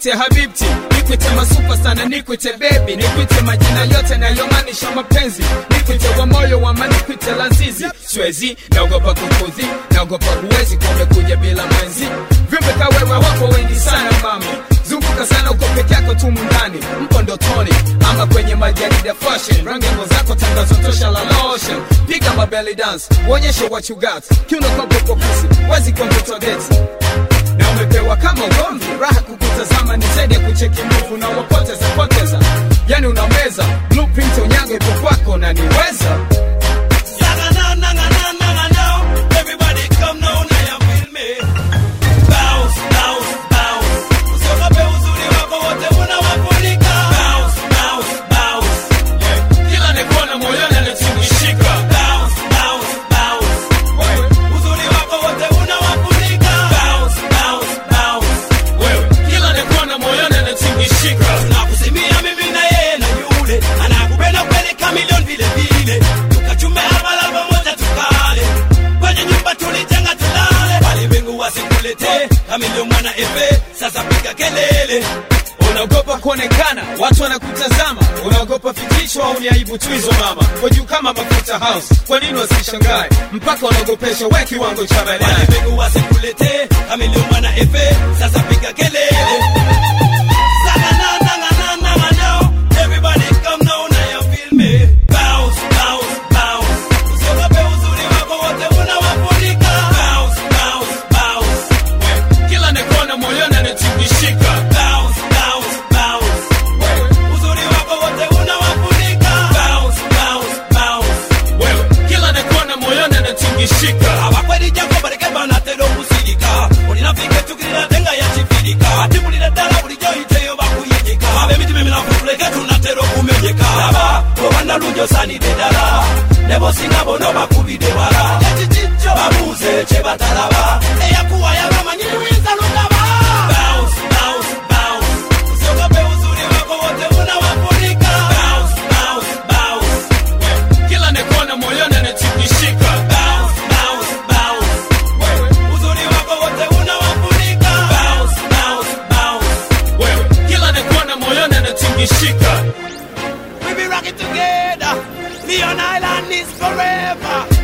nikwite habibti, nikwite masupa sana, nikwite baby, nikwite majina yote na yomanisha mapenzi, nikwite wa moyo wa mani, nikwite lanzizi. Swezi, naogopa kukudhi, naogopa huwezi kumekuja bila mwenzi. Viumbe kawewe wako wengi sana mami, zunguka sana uko peke yako tu mundani. Mpo ndotoni, ama kwenye majarida fashion, rangi ngo zako tangazo tosha la lotion. Piga ma belly dance, uonyeshe what you got, kiuno kwa popo pussy, wazi kwa mtoto date. Na umepewa kama ugomvi, raha kukutazama ni zaidi ya kucheki move na wapoteza. Yani unameza, blueprint unyago ipo kwako na niweza. Everybody come now, now you feel me. Bounce, bounce, bounce. Usiogope uzuri wako wote unawafunika. Bounce, bounce, bounce. Kila nikona moyoni anatingishika. Bounce, bounce, bounce. Uzuri wako wote unawafunika. Bounce, bounce, bounce. Kila nikona moyoni anatingishika. Tunakusimia mimi na yeye na yule, anakupenda kweli kamilion vile vile. Tukachume hapa la pamoja tukale, kwenye nyumba tulijenga tulale. Bali mbingu wasikulete kamilion mwana efe, sasa piga kelele. Unaogopa kuonekana, watu wanakutazama. Unaogopa fikisho au ni aibu tu hizo mama. Kwa juu kama mafuta house, kwa nini wasishangae? Mpaka unaogopesha we kiwango cha balaa. Bali mbingu wasikulete kamilion mwana efe, sasa piga kelele. Everybody come now, now you feel me. Bounce, bounce, bounce. Usiogope uzuri wako wote unawafunika. Bounce, bounce, bounce. Kila nikona moyoni anatingishika. Bounce, bounce, bounce. Uzuri wako wote unawafunika. Bounce, bounce, bounce. Kila nikona moyoni anatingishika. Abakweli jako bareke bana tero kusirika. Ulinafike tukirina tenga ya chifirika. Atibu lile dala ulijo iteyo bakuyejika. Abe miti mimi na fufuleke tunatero kumejeka. Laba, obanda lujo sani dedala. Nebo singa bono bakubide wala. Yachichicho, babuze che batalaba. Eya kuwa ya mama nyini winza lukaba. Bounce, bounce, bounce. Usiogope uzuri wako wote unawafunika. Bounce, bounce, bounce. Kila nikona moyoni anatingishika. Bounce, bounce, bounce. Uzuri wako wote unawafunika. Bounce, bounce, bounce. Kila nikona moyoni anatingishika. We be rocking together. Leon Island is forever.